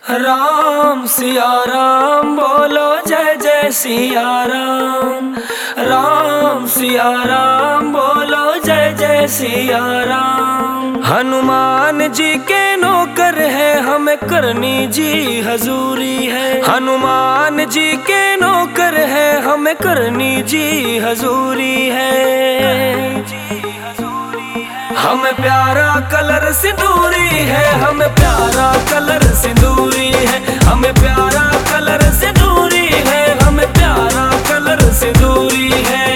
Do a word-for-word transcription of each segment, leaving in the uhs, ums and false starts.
राम सिया राम बोलो जय जय सिया राम। राम सिया राम बोलो जय जय सिया राम। हनुमान जी के नौकर है हमें करनी जी हजूरी है। हनुमान जी के नौकर है हमें करनी जी हजूरी है। हमें प्यारा कलर सिंदूरी है, हमें प्यारा कलर सिंदूरी है, हमें प्यारा कलर सिंदूरी है, हमें प्यारा कलर सिंदूरी है।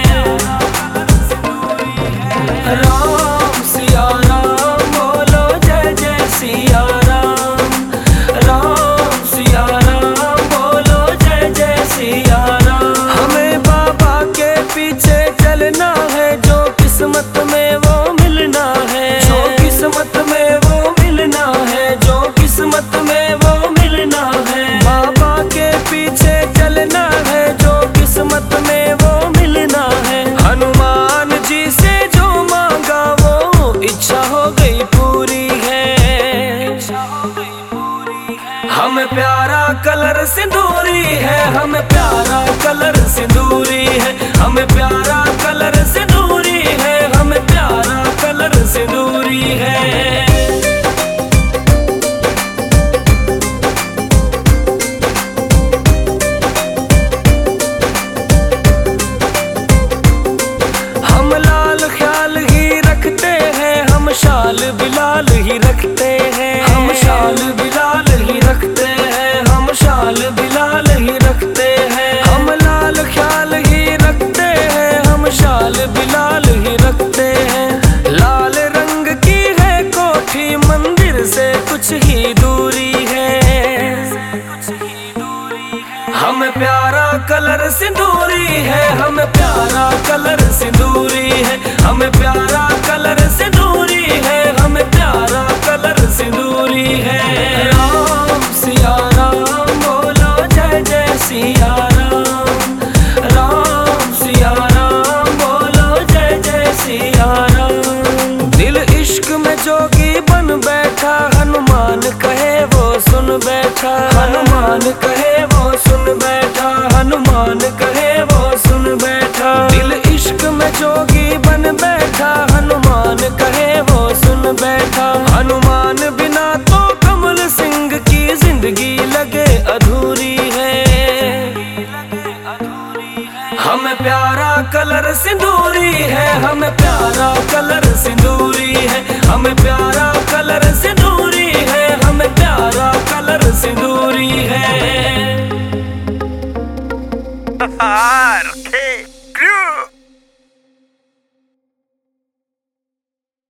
राम सिया राम बोलो जय जय सिया राम। राम सिया राम बोलो जय जय सिया राम। हमें बाबा के पीछे चलना है, जो किस्मत में वो मिलना है, जो किस्मत में वो मिलना है, जो किस्मत में वो मिलना है। बाबा के पीछे चलना है, जो किस्मत में वो मिलना है। हनुमान जी से जो मांगा वो इच्छा हो गई पूरी है। हमें प्यारा कलर सिंदूरी है, हमें प्यारा कलर सिंदूरी है, हमें प्यारा कलर सिंदूरी है, हमें प्यारा कलर सिंदूरी है। हम लाल ख्याल ही रखते हैं, हम शाल बिलाल ही रखते हैं, हम शाल बिलाल ही रखते हैं, हम शाल बिलाल ही रखते हैं। हम लाल ख्याल ही रखते हैं, हम शाल बिलाल ही रखते हैं। लाल रंग की है कोठी, मंदिर से कुछ ही दूरी है। हमें प्यारा कलर सिंदूरी है, हमें प्यारा कलर सिंदूरी है, हमें प्यारा कलर सिंदूरी है, हमें प्यारा कलर सिंदूरी है। राम सिया राम बोलो जय जय सिया राम। राम सिया राम बोलो जय जय सिया राम। दिल इश्क में जोगी बन बैठा, हनुमान कहे वो सुन बैठा, हनुमान कहे वो सुन बैठा, हनुमान कहे वो सुन बैठा। दिल इश्क में जोगी बन बैठा, हनुमान कहे वो सुन बैठा। हनुमान बिना तो कमल सिंह की जिंदगी लगे अधूरी है। हमें प्यारा कलर सिंदूरी है, हमें प्यारा कलर सिंदूरी है, हमें प्यारा कलर सिंदूरी है, हमें प्यारा कलर सिंदूरी है।